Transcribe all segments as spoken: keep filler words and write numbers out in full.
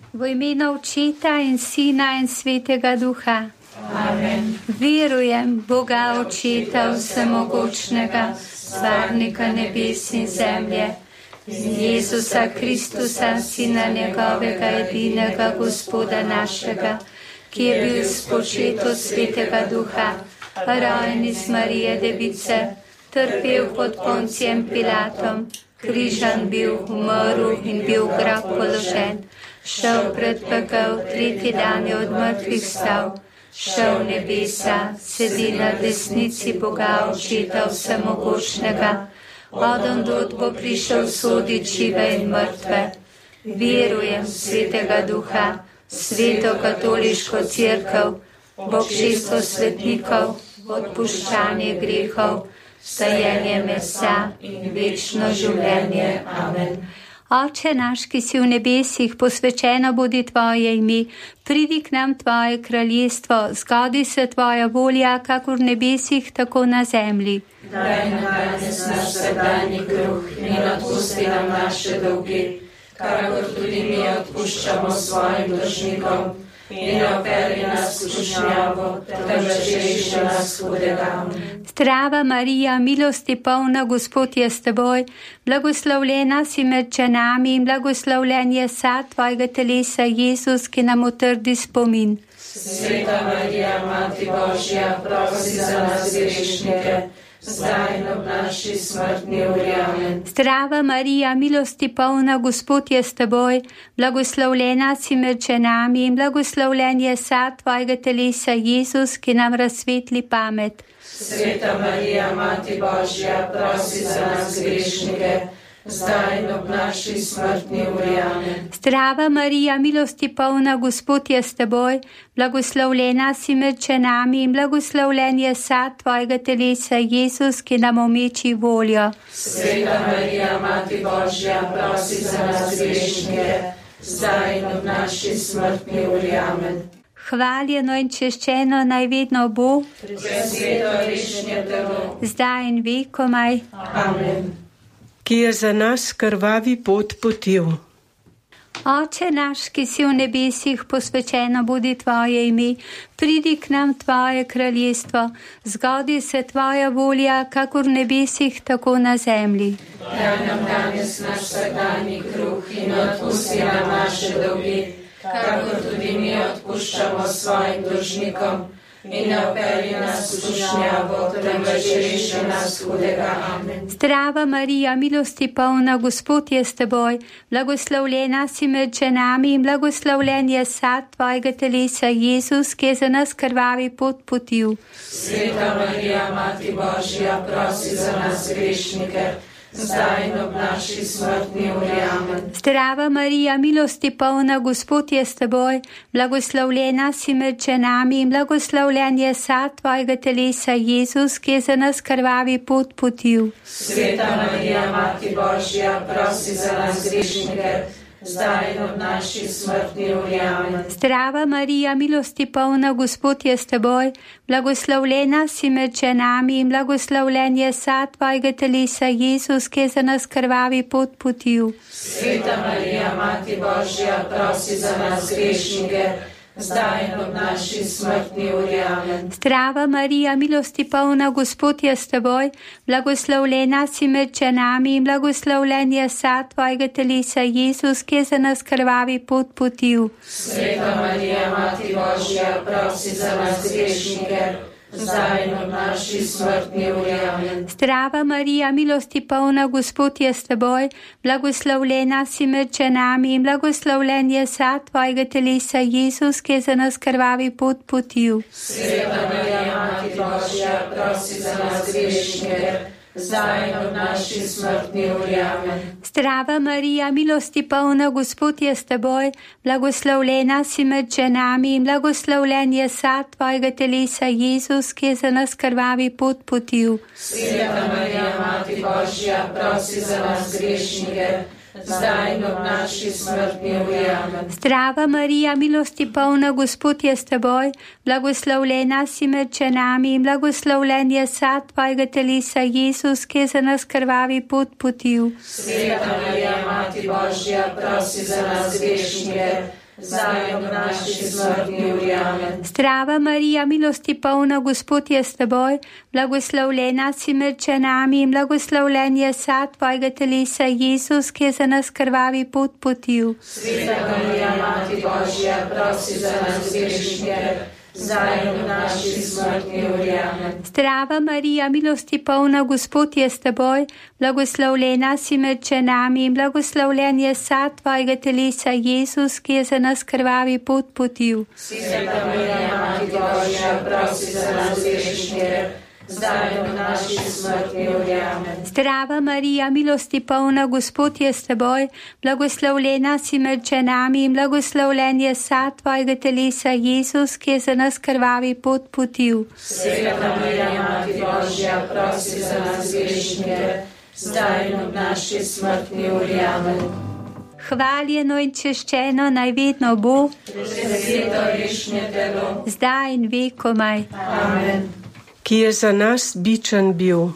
V imenu Očeta in Sina in Svetega Duha. Amen. Verujem Boga Očeta vsemogočnega, stvarnika nebes in zemlje, in Jezusa Kristusa, Sina njegovega edinega Gospoda našega, ki je bil spočet od Svetega Duha, rojen iz Marije Device, trpel pod Poncijem Pilatom, križan bil, umrl in bil v grob položen, šel pred pekel, tretji dan je od mrtvih vstal, šel v nebesa, sedi na desnici Boga Očeta vsemogočnega, odondod bo prišel sodit žive in mrtve. Verujem v Svetega Duha, Sveto katoliško cerkev, božstvo svetnikov, odpuščanje grehov, vstajenje mesa in večno življenje. Amen. Oče naš, ki si v nebesih, posvečeno bodi tvoje ime, pridi k nam tvoje kraljestvo, zgodi se tvoja volja, kakor v nebesih, tako na zemlji. Daj nam danes naš vsakdanji kruh in odpusti nam naše dolge, kakor tudi mi odpuščamo svojim dolžnikom, in ne operi nas v skušnjavo, temveč reši nas hudega. Zdrava Marija, milosti polna, Gospod je s teboj, blagoslovljena si med ženami in blagoslovljen je sad tvojega telesa, Jezus, ki nam utrdi spomin. Sveta Marija, Mati Božja, prosi za nas grešnike, zdaj in ob naši smrtni uri. Amen. Zdrava Marija, milosti polna, Gospod je s teboj, blagoslovljena si med ženami in blagoslovljen je sad tvojega telesa, Jezus, ki nam razsvetli pamet. Sveta Marija, Mati Božja, prosi za nas grešnike, zdaj in ob naši smrtni uri. Amen. Zdrava Marija, milosti polna, Gospod je s teboj, blagoslovljena si med ženami in blagoslovljen je sad tvojega telesa, Jezus, ki nam omeči voljo. Sveta Marija, Mati Božja, prosi za nas grešnike, zdaj in ob naši smrtni uri. Amen. Hvaljeno in češčeno naj vedno bo, presveto rešnje telo, zdaj in vekomaj. Amen. Ki je za nas krvavi pot potil. Oče naš, ki si v nebesih, posvečeno bodi tvoje ime, pridi k nam tvoje kraljestvo, zgodi se tvoja volja, kakor v nebesih, tako na zemlji. Daj nam danes naš vsakdanji kruh in odpusti nam naše dolge, kakor tudi mi odpuščamo svojim dolžnikom, in ne operi nas v skušnjavo, temveč reši nas hudega. Amen. Zdrava Marija, milosti polna, Gospod je s teboj, blagoslovljena si med ženami in blagoslovljen je sad tvojega telesa, Jezus, ki je za nas krvavi pot potil. Sveta Marija, Mati Božja, prosi za nas grešnike, zdaj in ob naši smrtni uri. Amen. Zdrava Marija, milosti polna, Gospod je s teboj, blagoslovljena si med ženami in blagoslovljen je sad tvojega telesa, Jezus, ki je za nas krvavi pot potil. Sveta Marija, Mati Božja, prosi za nas grešnike, zdaj in ob naši smrtni uri. Amen. Zdrava Marija, milosti polna, Gospod je s teboj, blagoslovljena si med ženami in blagoslovljen je sad tvojega telesa, Jezus, ki je za nas krvavi pot potil. Sveta Marija, Mati Božja, prosi za nas grešnike, zdaj in ob naši smrtni uri. Amen. Zdrava Marija, milosti polna, Gospod je s teboj, blagoslovljena si med ženami in blagoslovljen je sad tvojega telesa, Jezus, ki je za nas krvavi pot potil. Sveta Marija, Mati Božja, prosi za nas grešnike, zdaj in ob naši smrtni uri. Amen. Zdrava Marija, milosti polna, Gospod je s teboj, blagoslovljena si med ženami in blagoslovljen je sad tvojega telesa, Jezus, ki je za nas krvavi pot potil. Sveta Marija, Mati Božja, prosi za nas grešnike, zdaj in ob naši smrtni uri. Amen. Zdrava Marija, milosti polna, Gospod je s teboj, blagoslovljena si med ženami in blagoslovljen je sad tvojega telesa, Jezus, ki je za nas krvavi pot potil. Sveta Marija, Mati Božja, prosi za nas grešnike, zdaj in ob naši smrtni uri. Amen. Zdrava Marija, milosti polna, Gospod je s teboj, blagoslovljena si med ženami in blagoslovljen je sad tvojega telesa, Jezus, ki je za nas krvavi pot potil. Sveta Marija, Mati Božja, prosi za nas grešnike, zdaj in v naši smrtni uri. Amen. Zdrava Marija, milosti polna, Gospod je s teboj, blagoslovljena si med ženami in blagoslovljen je sad tvojega telesa, Jezus, ki je za nas krvavi pot potil. Sveta Marija, Mati Božja, prosi za nas grešnike, zdaj in v naši smrtni uri. Amen. Zdrava Marija, milosti polna, Gospod je s teboj, blagoslovljena si med ženami in blagoslovljen je sad tvojega telesa, Jezus, ki je za nas krvavi pot potil. Sveta Marija, Mati Božja, prosi za nas grešnike, zdaj in v naši smrtni uri. Amen. Zdrava Marija, milosti polna, Gospod je s teboj, blagoslovljena si med ženami in blagoslovljen je sad tvojega telesa, Jezus, ki je za nas krvavi pot potil. Sveta Marija, Mati Božja, prosi za nas grešnike, zdaj in v naši smrtni uri. Amen. Hvaljeno in češčeno naj vedno bo, Presveto grešnje telo, zdaj in vekomaj. Amen. ki je za nas bičan bil.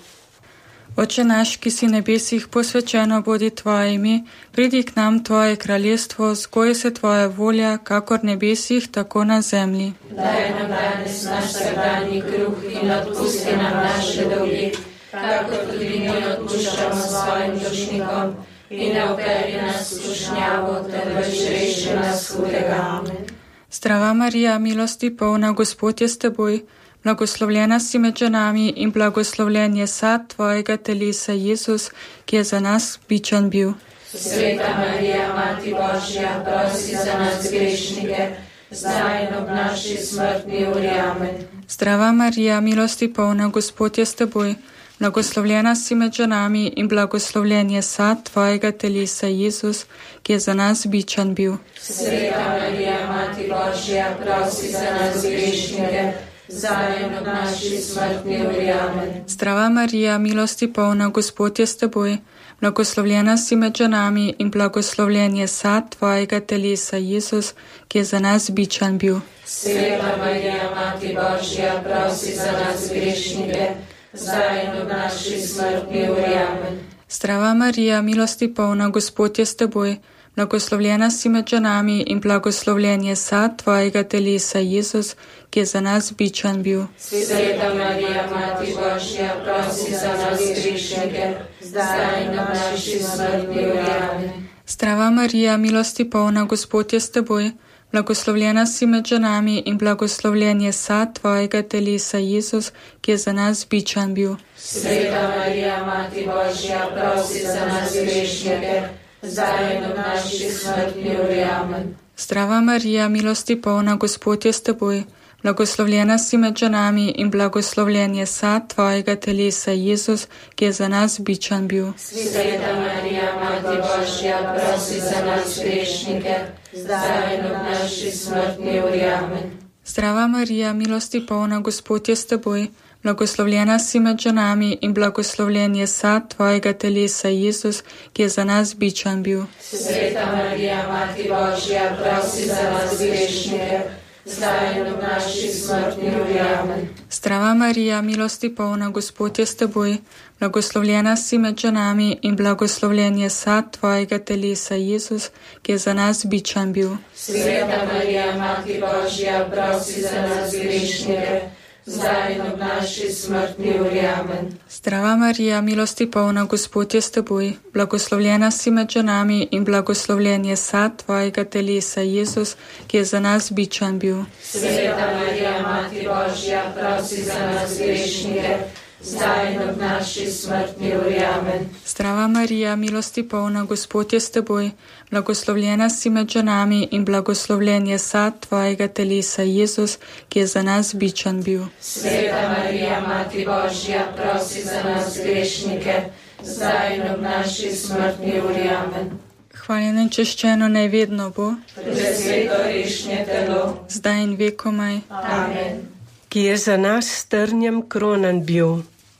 Oče naš, ki si nebesih, posvečeno bodi tvoje ime, pridi k nam tvoje kraljestvo, zgoj se tvoja volja, kakor nebesih, tako na zemlji. Daj nam danes naš vsakdanji kruh in odpusti nam naše dolge, kakor tudi mi odpuščamo svojim dolžnikom, in ne vpelji nas v skušnjavo, temveč reši nas hudega. Amen. Zdrava Marija, milosti polna, Gospod je s teboj, blagoslovljena si med ženami in blagoslovljen je sad tvojega telesa, Jezus, ki je za nas bičan bil. Sveta Marija, Mati Božja, prosi za nas grešnike, zdaj in ob naši smrtni uri. Amen. Zdrava Marija, milosti polna, Gospod je s teboj, blagoslovljena si med ženami in blagoslovljen je sad tvojega telesa, Jezus, ki je za nas bičan bil. Sveta Marija, Mati Božja, prosi za nas grešnike, zdaj in ob naši smrtni uri. Amen. Zdrava Marija, milosti polna, Gospod je s teboj, blagoslovljena si med ženami in blagoslovljen je sad tvojega telesa, Jezus, ki je za nas bičan bil. Sveta Marija, Mati Božja, prosi za nas grešnike, zdaj in ob naši smrtni uri. Amen. Zdrava Marija, milosti polna, Gospod je s teboj, blagoslovljena si med ženami in blagoslovljen je sad tvojega telesa, Jezus, ki je za nas bičan bil. Sveta Marija, Mati Božja, prosi za nas grešnike, zdaj in ob naši smrtni uri. Amen. Zdrava Marija, milosti polna, Gospod je s teboj, blagoslovljena si med ženami in blagoslovljen je sad tvojega telesa, Jezus, ki je za nas bičan bil. Sveta Marija, Mati Božja, prosi za nas grešnike, zdaj in ob naši smrtni uri. Amen. Zdrava Marija, milosti polna, Gospod je s teboj, blagoslovljena si med ženami in blagoslovljen je sad tvojega telesa, Jezus, ki je za nas bičan bil. Sveta Marija, Mati Božja, prosi za nas grešnike, zdaj in ob naši smrtni uri. Amen. Zdrava Marija, milosti polna, Gospod je s teboj, blagoslovljena si med ženami in blagoslovljen je sad tvojega telesa, Jezus, ki je za nas bičan bil. Sveta Marija, Mati Božja, prosi za nas grešnike, zdaj in ob naši smrtni uri. Amen. Zdrava Marija, milosti polna, Gospod je s teboj, blagoslovljena si med ženami in blagoslovljen je sad tvojega telesa, Jezus, ki je za nas bičan bil. Sveta Marija, Mati Božja, prosi za nas grešnike, zdaj in ob naši smrtni uri. Amen. Zdrava Marija, milosti polna, Gospod je s teboj, blagoslovljena si med ženami in blagoslovljen je sad tvojega telesa, Jezus, ki je za nas bičan bil. Sveta Marija, Mati Božja, prosi za nas grešnike, zdaj in ob naši smrtni uri. Amen. Zdrava Marija, milosti polna, Gospod je s teboj, blagoslovljena si med ženami in blagoslovljen je sad tvojega telesa, Jezus, ki je za nas bičan bil. Sveta Marija, Mati Božja, prosi za nas grešnike, zdaj in ob naši smrtni uri. Amen. Hvaljeno in češčeno naj vedno bo, Presveto grešnje telo, zdaj in vekomaj. Amen. Ki je za nas s trnjem kronan bil.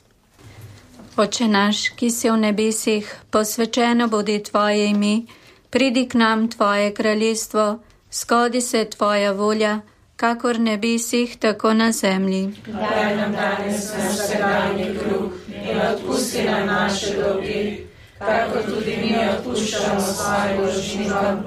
Oče naš, ki si v nebesih, posvečeno bodi tvoje ime, pridi k nam tvoje kraljestvo, zgodi se tvoja volja, kakor v nebesih, tako na zemlji. Daj nam danes naš vsakdanji kruh in odpusti nam naše dolge, kakor tudi mi odpuščamo svojim dolžnikom,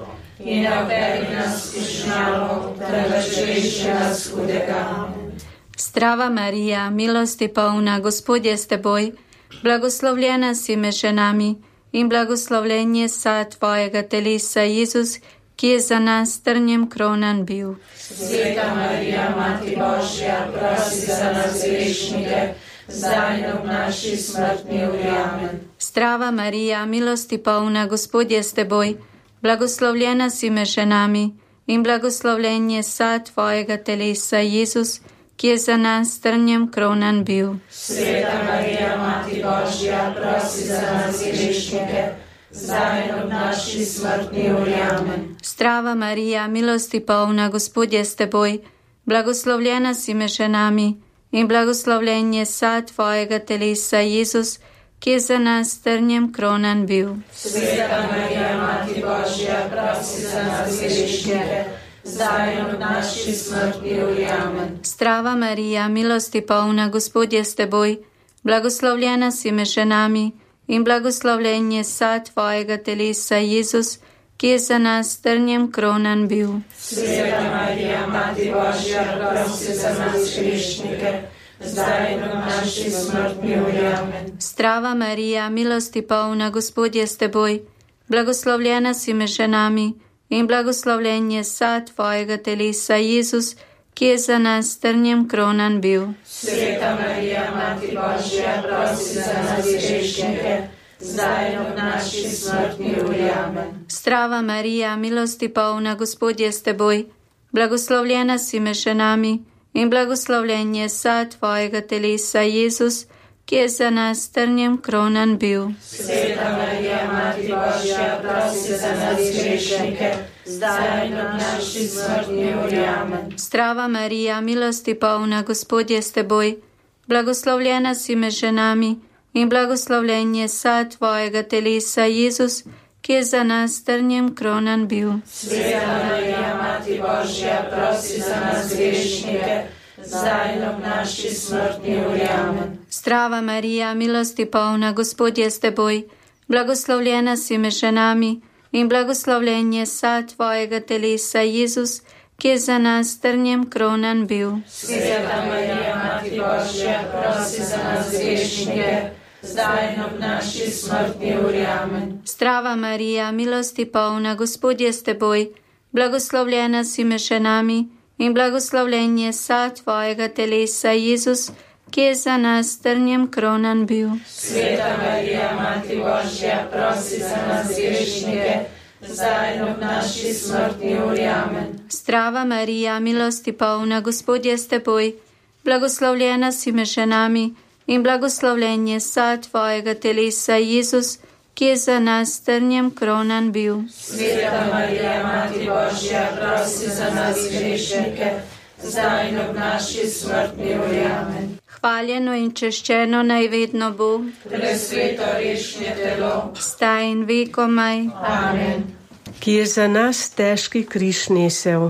in ne operi nas v skušnjavo, temveč reši nas hudega. Zdrava Marija, milosti polna, Gospod je s teboj, blagoslovljena si med ženami in blagoslovljen je sad tvojega telesa, Jezus, ki je za nas trnjem kronan bil. Sveta Marija, Mati Božja, prosi za nas grešnike, zdaj in ob naši smrtni uri. Amen. Zdrava Marija, milosti polna, Gospod je s teboj, blagoslovljena si med ženami in blagoslovljen je sad tvojega telesa, Jezus, ki je za nas trnjem kronan bil. Sveta Marija, Mati Božja, prosi za nas grešnike, zdaj in ob naši smrtni uri. Amen. Zdrava Marija, milosti polna, Gospod je s teboj, blagoslovljena si med ženami in blagoslovljen je sad tvojega telesa, Jezus, ki je za nas trnjem kronan bil. Sveta Marija, Mati Božja, prosi za nas grešnike, zdaj in ob naši smrtni uri. Amen. Zdrava Marija, milosti polna, Gospod je s teboj, blagoslovljena si med ženami in blagoslovljen je sad tvojega telesa, Jezus, ki je za nas trnjem kronan bil. Sveta Marija, Mati Božja, prosi za nas grešnike, zdaj in ob naši smrtni uri. Amen. Zdrava Marija, milosti polna, Gospod je s teboj, blagoslovljena si med ženami in blagoslovljen je sad tvojega telesa, Jezus, ki je za nas trnjem kronan bil. Sveta Marija, Mati Božja, prosi za nas grešnike, zdaj in ob naši smrtni uri. Amen. Zdrava Marija, milosti polna, Gospod je s teboj, blagoslovljena si med ženami in blagoslovljen je sad tvojega telesa, Jezus, ki je za nas trnjem kronan bil. Sveta Marija, Mati Božja, prosi za nas grešnike, zdaj in ob naši smrtni uri. Amen. Zdrava Marija, milosti polna, Gospod je s teboj, blagoslovljena si med ženami in blagoslovljen je sad tvojega telesa, Jezus, ki je za nas trnjem kronan bil. Sveta Marija, Mati Božja, prosi za nas grešnike, zdaj in ob naši smrtni uri. Amen. Zdrava Marija, milosti polna, Gospod je s teboj, blagoslovljena si med ženami in blagoslovljen je sad tvojega telesa, Jezus, ki je za nas trnjem kronan bil. Sveta Marija, Mati Božja, prosi za nas grešnike, zdaj in ob naši smrtni uri. Amen. Zdrava Marija, milosti polna, Gospod je s teboj, blagoslovljena si med ženami in blagoslovljen je sad tvojega telesa, Jezus, ki je za nas trnjem kronan bil. Sveta Marija, Mati Božja, prosi za nas grešnike, zdaj in ob naši smrtni uri. Amen. Zdrava Marija, milosti polna, Gospod je s teboj, blagoslovljena si med ženami in blagoslovljen je sad tvojega telesa, Jezus, ki je za nas trnjem kronan bil. Sveta Marija, Mati Božja, prosi za nas grešnike, zdaj in ob naši smrtni uri. Amen. Hvaljeno in češčeno naj vedno bo, presveto rešnje telo, zdaj in vekomaj. Amen. Ki je za nas težki križ nesel.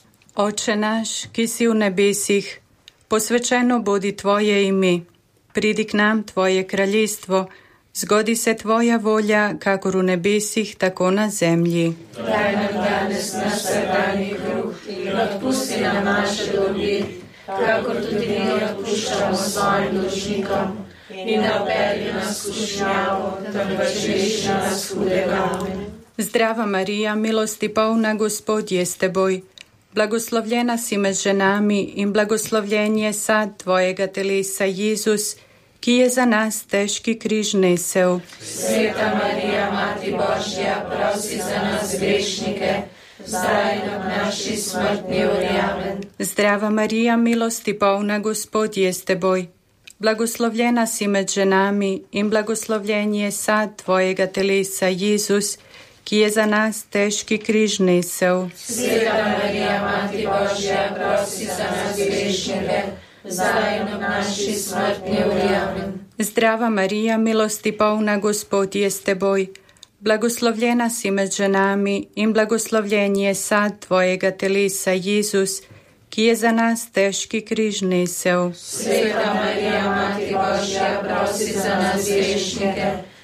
Oče naš, ki si v nebesih, posvečeno bodi tvoje ime, pridi k nam tvoje kraljestvo, zgodi se tvoja volja, kakor v nebesih, tako na zemlji. Daj nam danes naš vsakdanji kruh in odpusti nam naše dolgi, kakor tudi mi odpuščamo svojim dolžnikom, in ne operi nas v skušnjavo, temveč reši nas hudega. Amen. Zdrava Marija, milosti polna, Gospod je s teboj, blagoslovljena si med ženami in blagoslovljen je sad tvojega telesa, Jezus, ki je za nas težki križ nesel. Sveta Marija, Mati Božja, prosi za nas grešnike, zdaj in ob naši smrtni uri. Amen. Zdrava Marija, milosti polna, Gospod je s teboj, blagoslovljena si med ženami in blagoslovljen je sad tvojega telesa, Jezus, ki je za nas težki križ nesel. Sveta Marija, Mati Božja, prosi za nas grešnike, zdaj in ob naši smrtni uri. Amen. Zdrava Marija, milosti polna, Gospod je s teboj, blagoslovljena si med ženami in blagoslovljen je sad tvojega telesa, Jezus, ki je za nas težki križ nesel. Sveta Marija, Mati Božja, prosi za nas grešnike,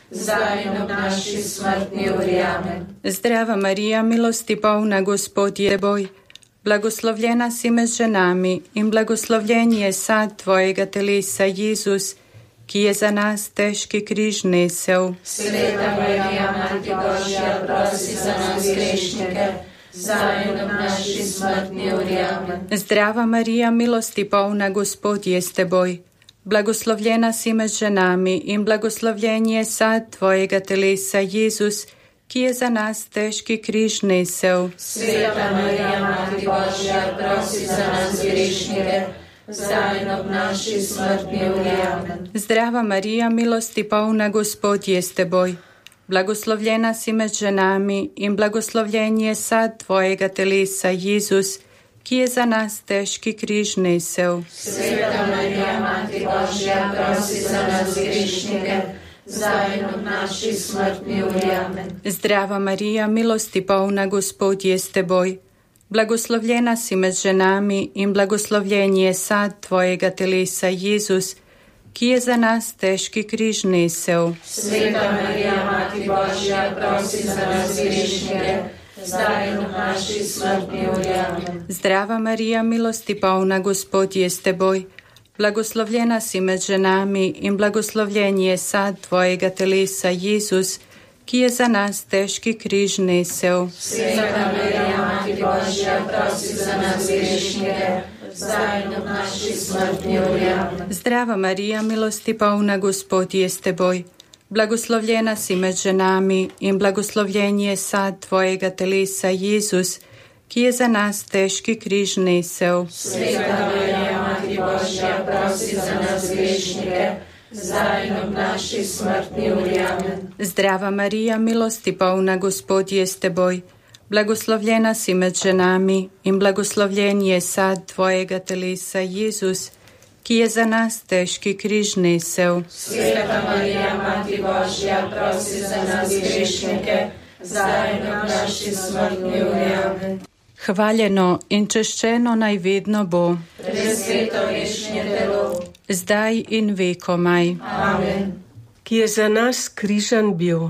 zdaj in ob naši smrtni uri. Amen. Zdrava Marija, milosti polna, Gospod je s teboj. Blagoslovljena si med ženami in blagoslovljen je sad tvojega telesa, Jezus, ki je za nas težki križ nesel. Sveta Marija, Mati Božja, prosi za nas grešnike, zdaj in ob naši smrtni uri. Amen. Zdrava Marija, milosti polna, Gospod je s teboj. Blagoslovljena si med ženami in blagoslovljen je sad tvojega telesa, Jezus, ki je za nas težki križ nesel. Sveta Marija, Mati Božja, prosi za nas grešnike, zdaj in ob naši smrtni uri. Amen. Zdrava Marija, milosti polna, Gospod je s teboj. Blagoslovljena si med ženami in blagoslovljen je sad tvojega telesa, Jezus, ki je za nas težki križ nesel. Sveta Marija, Mati Božja, prosi za nas grešnike, zdaj in ob naši smrtni uri. Amen. Zdrava Marija, milosti polna, Gospod je s teboj. Blagoslovljena si med ženami in blagoslovljen je sad tvojega telesa, Jezus, ki je za nas težki križ nesel. Sveta Marija, Mati Božja, prosi za nas grešnike, zdaj in ob naši smrtni uri. Amen. Zdrava Marija, milosti polna, Gospod je s teboj. Blagoslovljena si med ženami in blagoslovljen je sad tvojega telesa, Jezus, ki je za nas težki križ nesel. Sveta Marija, Mati Božja, prosi za nas grešnike, zdaj in ob naši smrtni uri. Amen. Zdrava Marija, milosti polna, Gospod je s teboj. Blagoslovljena si med ženami in blagoslovljen je sad tvojega telesa, Jezus, ki je za nas težki križ nesel. Sveta Marija, Mati Božja, prosi za nas grešnike, zdaj in ob naši smrtni uri. Amen. Zdrava Marija, milosti polna, Gospod je s teboj. Blagoslovljena si med ženami in blagoslovljen je sad tvojega telesa, Jezus, ki je za nas težki križ nesel. Sveta Marija, Mati Božja, prosi za nas grešnike, zdaj in ob naši smrtni uri. Amen. Hvaljeno in češčeno naj vedno bo, Presveto vešnje telo, zdaj in vekomaj. Amen. Ki je za nas križan bil.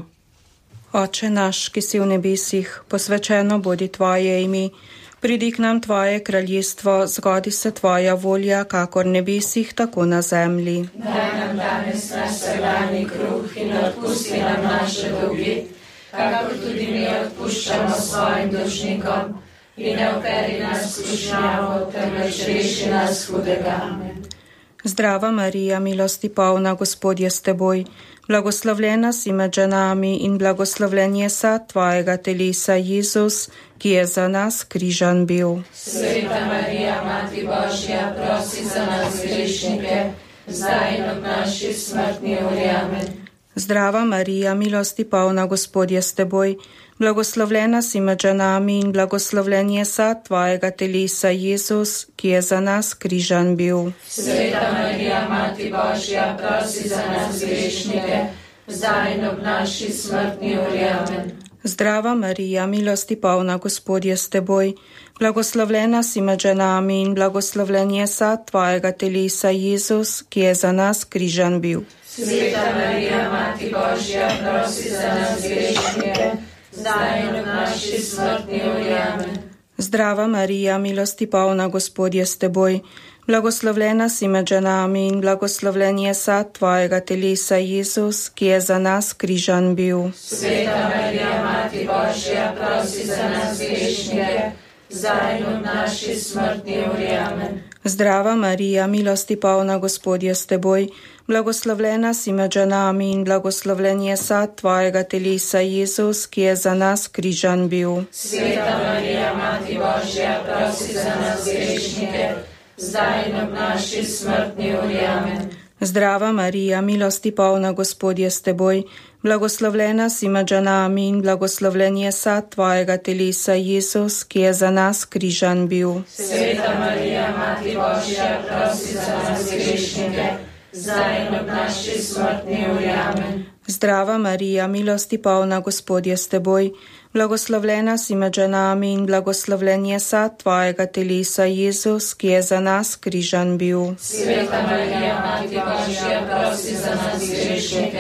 Oče naš, ki si v nebesih, posvečeno bodi tvoje ime, pridi k nam tvoje kraljestvo, zgodi se tvoja volja, kakor v nebesih, tako na zemlji. Daj nam danes naš vsakdanji kruh in odpusti nam naše dolge, kakor tudi mi odpuščamo svojim dolžnikom, in ne vperi nas v skušnjavo, temveč reši nas hudega. Amen. Zdrava Marija, milosti polna, Gospod je s teboj. Blagoslovljena si med ženami in blagoslovljen je sad tvojega telesa, Jezus, ki je za nas križan bil. Sveta Marija, Mati Božja, prosi za nas grešnike, zdaj in ob naši smrtni uri. Amen. Zdrava Marija, milosti polna, Gospod je s teboj. Blagoslovljena si med ženami in blagoslovljen je sad tvojega telesa, Jezus, ki je za nas križan bil. Sveta Marija, Mati Božja, prosi za nas grešnike, zdaj in ob naši smrtni uri. Amen. Zdrava Marija, milosti polna, Gospod je s teboj. Blagoslovljena si med ženami in blagoslovljen je sad tvojega telesa, Jezus, ki je za nas križan bil. Sveta Marija, Mati Božja, prosi za nas grešnike, zdaj in ob naši smrtni uri. Amen. Zdrava Marija, milosti polna, Gospod je s teboj. Blagoslovljena si med ženami in blagoslovljen je sad tvojega telesa, Jezus, ki je za nas križan bil. Sveta Marija, Mati Božja, prosi za nas grešnike, zdaj in ob naši smrtni uri. Amen. Zdrava Marija, milosti polna, Gospod je s teboj. Blagoslovljena si med ženami in blagoslovljen je sad tvojega telesa, Jezus, ki je za nas križan bil. Sveta Marija, Mati Božja, prosi za nas grešnike, zdaj in ob naši smrtni uri. Amen. Zdrava Marija, milosti polna, Gospod je s teboj. Blagoslovljena si med ženami in blagoslovljen je sad tvojega telesa, Jezus, ki je za nas križan bil. Sveta Marija, Mati Božja, prosi za nas grešnike, zdaj in ob naši smrtni uri. Amen. Zdrava Marija, milosti polna, Gospod je s teboj. Blagoslovljena si med ženami in blagoslovljen je sad tvojega telesa, Jezus, ki je za nas križan bil. Sveta Marija, Mati Božja, prosi za nas grešnike,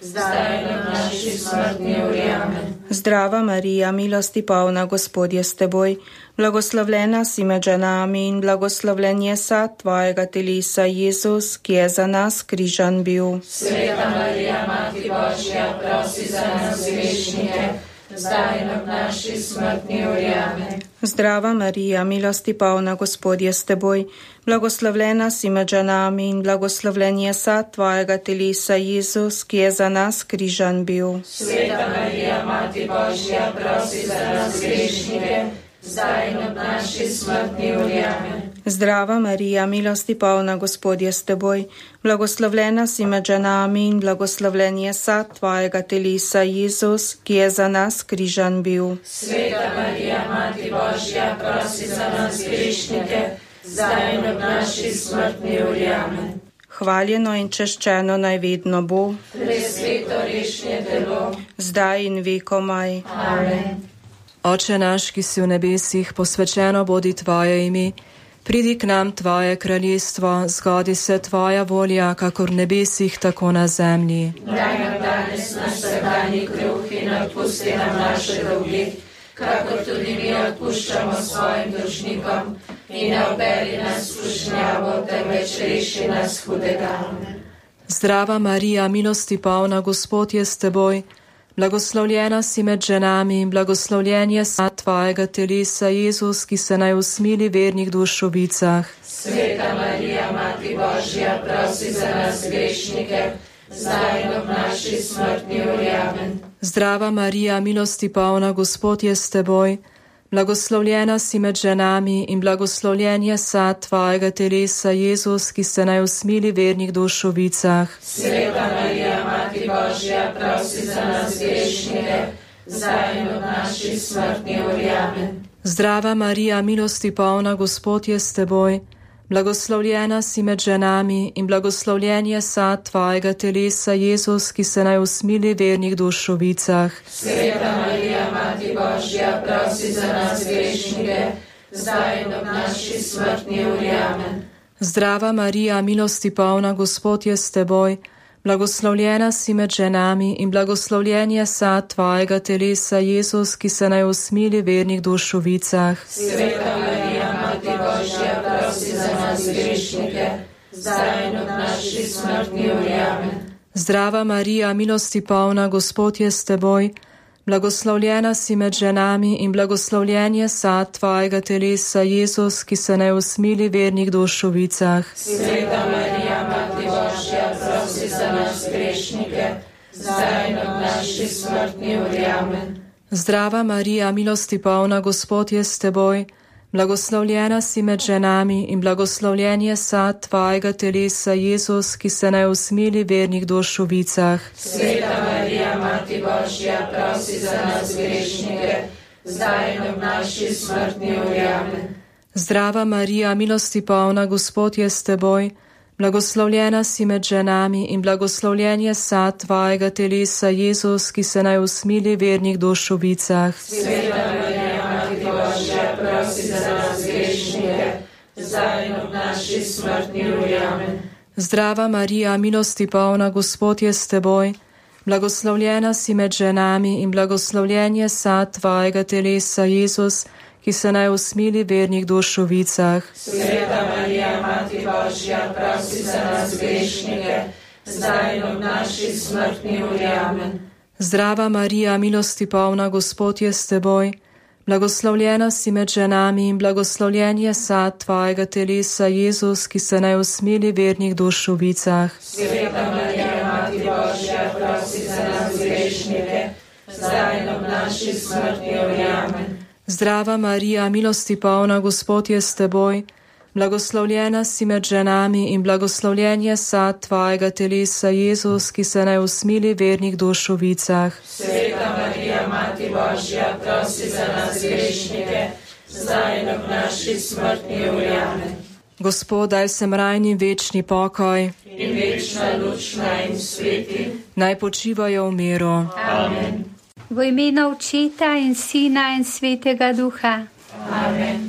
zdaj in ob naši smrtni uri. Amen. Zdrava Marija, milosti polna, Gospod je s teboj, blagoslovljena si med ženami in blagoslovljen je sad tvojega telesa, Jezus, ki je za nas križan bil. Sveta Marija, Mati Božja, prosi za nas grešnike, zdaj in ob naši smrtni uri. Amen. Zdrava Marija, milosti polna, Gospod je s teboj, blagoslovljena si med ženami in blagoslovljen je sad tvojega telesa, Jezus, ki je za nas križan bil. Sveta Marija, Mati Božja, prosi za nas grešnike, zdaj in ob naši smrtni uri. Amen. Zdrava Marija, milosti polna, Gospod je s teboj, blagoslovljena si med ženami in blagoslovljen je sad tvojega telesa, Jezus, ki je za nas križan bil. Sveta Marija, Mati Božja, prosi za nas grešnike, zdaj in ob naši smrtni uri. Amen. Hvaljeno in češčeno naj vedno bo, presveto rešnje telo, zdaj in vekomaj. Amen. Oče naš, ki si v nebesih, posvečeno bodi tvoje ime, pridi k nam tvoje kraljestvo, zgodi se tvoja volja, kakor v nebesih, tako na zemlji. Daj nam danes naš vsakdanji kruh in odpusti nam naše dolge, kakor tudi mi odpuščamo svojim dolžnikom, in ne obeli nas v skušnjavo, temveč reši nas hudega. Zdrava Marija, milosti polna, Gospod je s teboj, blagoslovljena si med ženami in blagoslovljen je sad tvojega telesa, Jezus, ki se naj usmili vernih duš v vicah. Sveta Marija, Mati Božja, prosi za nas grešnike, zdaj in ob naši smrtni uri. Amen. Zdrava Marija, milosti polna, Gospod je s teboj, blagoslovljena si med ženami in blagoslovljen je sad tvojega telesa, Jezus, ki se naj usmili vernih duš v vicah. Sveta Marija, Mati Božja, prosi za nas grešnike, zdaj in ob naši smrtni uri. Amen. Zdrava Marija, milosti polna, Gospod je s teboj, blagoslovljena si med ženami in blagoslovljen je sad tvojega telesa, Jezus, ki se naj usmili vernih duš v vicah. Sveta Marija, Mati Božja, prosi za nas grešnike, zdaj in ob naši smrtni uri. Amen. Zdrava Marija, milosti polna, Gospod je s teboj, blagoslovljena si med ženami in blagoslovljen je sad tvojega telesa, Jezus, ki se naj usmili vernih duš v vicah. Sveta Marija, Mati Božja, prosi za nas grešnike, zdaj in ob naši smrtni uri. Amen. Zdrava Marija, milosti polna, Gospod je s teboj, blagoslovljena si med ženami in blagoslovljen je sad tvojega telesa, Jezus, ki se naj usmili vernih duš v vicah. Sveta Marija, Mati Božja, prosi za nas grešnike, zdaj in ob naši smrtni uri. Amen. Zdrava Marija, milosti polna, Gospod je s teboj, blagoslovljena si med ženami in blagoslovljen je sad tvojega telesa, Jezus, ki se naj usmili vernih duš v vicah. Sveta Marija, Mati Božja, prosi za nas grešnike, zdaj in ob naši smrtni uri. Amen. Zdrava Marija, milosti polna, Gospod je s teboj, blagoslovljena si med ženami in blagoslovljen je sad tvojega telesa, Jezus, ki se naj usmili vernih duš v vicah. Sveta Marija, Mati Božja, prosi za nas grešnike, zdaj in ob naši smrtni uri. Amen. Zdrava Marija, milosti polna, Gospod je s teboj, blagoslovljena si med ženami in blagoslovljen je sad tvojega telesa, Jezus, ki se naj usmili vernih duš v vicah. Sveta Marija, Mati Božja, prosi za nas grešnike, zdaj in ob naši smrtni uri. Amen. Zdrava Marija, milosti polna, Gospod je s teboj, blagoslovljena si med ženami in blagoslovljen je sad tvojega telesa, Jezus, ki se naj usmili vernih duš v vicah. Sveta Marija, Mati Božja, prosi za nas grešnike, zdaj in ob naši smrtni uri. Amen. Zdrava Marija, milosti polna, Gospod je s teboj, blagoslovljena si med ženami in blagoslovljen je sad tvojega telesa, Jezus, ki se naj usmili vernih duš v vicah. Sveta Marija, Mati Božja, prosi za nas grešnike, zdaj in ob naši smrtni uri. Amen. Gospod, daj sem rajni večni pokoj in večna luč naj jim sveti. Naj počivajo v miru. Amen. V imenu Očeta in Sina in Svetega Duha. Amen.